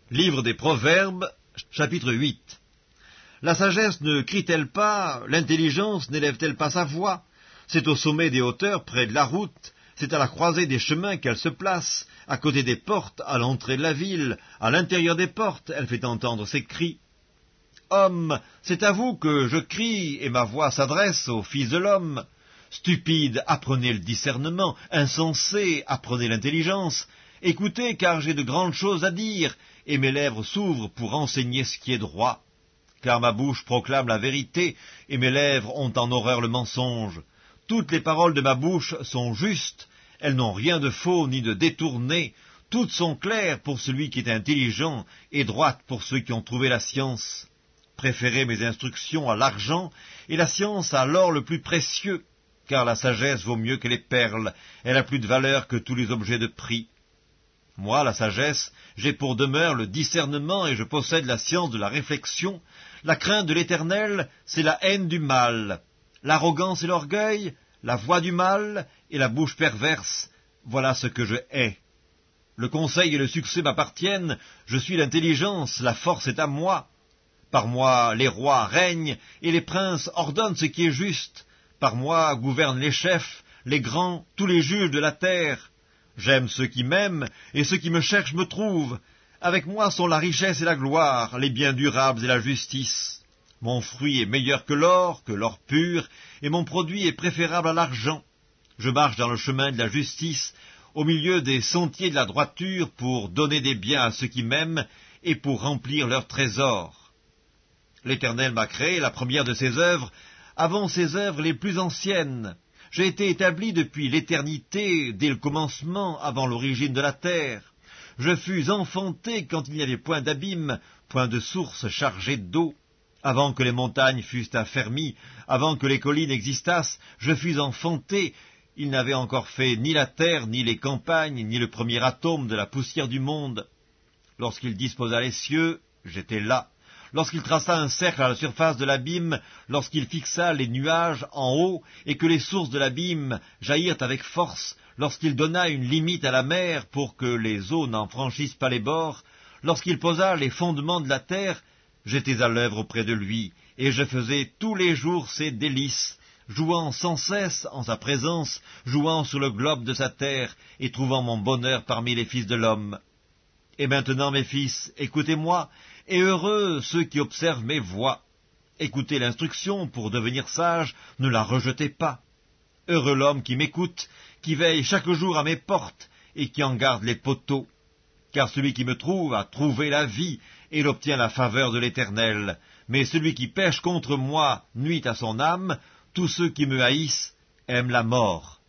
Livre des Proverbes, chapitre 8. La sagesse ne crie-t-elle pas, l'intelligence n'élève-t-elle pas sa voix? C'est au sommet des hauteurs, près de la route, c'est à la croisée des chemins qu'elle se place, à côté des portes, à l'entrée de la ville, à l'intérieur des portes, elle fait entendre ses cris. Homme, c'est à vous que je crie, et ma voix s'adresse au Fils de l'homme. Stupide, apprenez le discernement, insensé, apprenez l'intelligence. Écoutez, car j'ai de grandes choses à dire, et mes lèvres s'ouvrent pour enseigner ce qui est droit. Car ma bouche proclame la vérité, et mes lèvres ont en horreur le mensonge. Toutes les paroles de ma bouche sont justes, elles n'ont rien de faux ni de détourné, toutes sont claires pour celui qui est intelligent, et droites pour ceux qui ont trouvé la science. Préférez mes instructions à l'argent, et la science à l'or le plus précieux, car la sagesse vaut mieux que les perles, elle a plus de valeur que tous les objets de prix. Moi, la sagesse, j'ai pour demeure le discernement, et je possède la science de la réflexion. La crainte de l'Éternel, c'est la haine du mal. L'arrogance et l'orgueil, la voix du mal et la bouche perverse, voilà ce que je hais. Le conseil et le succès m'appartiennent, je suis l'intelligence, la force est à moi. Par moi les rois règnent, et les princes ordonnent ce qui est juste. Par moi gouvernent les chefs, les grands, tous les juges de la terre. J'aime ceux qui m'aiment, et ceux qui me cherchent me trouvent. Avec moi sont la richesse et la gloire, les biens durables et la justice. Mon fruit est meilleur que l'or pur, et mon produit est préférable à l'argent. Je marche dans le chemin de la justice, au milieu des sentiers de la droiture, pour donner des biens à ceux qui m'aiment, et pour remplir leurs trésors. L'Éternel m'a créé, la première de ses œuvres, avant ses œuvres les plus anciennes. J'ai été établi depuis l'éternité, dès le commencement, avant l'origine de la terre. Je fus enfanté quand il n'y avait point d'abîme, point de source chargée d'eau. Avant que les montagnes fussent affermies, avant que les collines existassent, je fus enfanté. Il n'avait encore fait ni la terre, ni les campagnes, ni le premier atome de la poussière du monde. Lorsqu'il disposa les cieux, j'étais là. Lorsqu'il traça un cercle à la surface de l'abîme, lorsqu'il fixa les nuages en haut, et que les sources de l'abîme jaillirent avec force, lorsqu'il donna une limite à la mer pour que les eaux n'en franchissent pas les bords, lorsqu'il posa les fondements de la terre, j'étais à l'œuvre auprès de lui, et je faisais tous les jours ses délices, jouant sans cesse en sa présence, jouant sur le globe de sa terre, et trouvant mon bonheur parmi les fils de l'homme. Et maintenant, mes fils, écoutez-moi, et heureux ceux qui observent mes voies. Écoutez l'instruction pour devenir sage, ne la rejetez pas. Heureux l'homme qui m'écoute, qui veille chaque jour à mes portes, et qui en garde les poteaux. Car celui qui me trouve a trouvé la vie, et il obtient la faveur de l'Éternel. Mais celui qui pêche contre moi nuit à son âme, tous ceux qui me haïssent aiment la mort.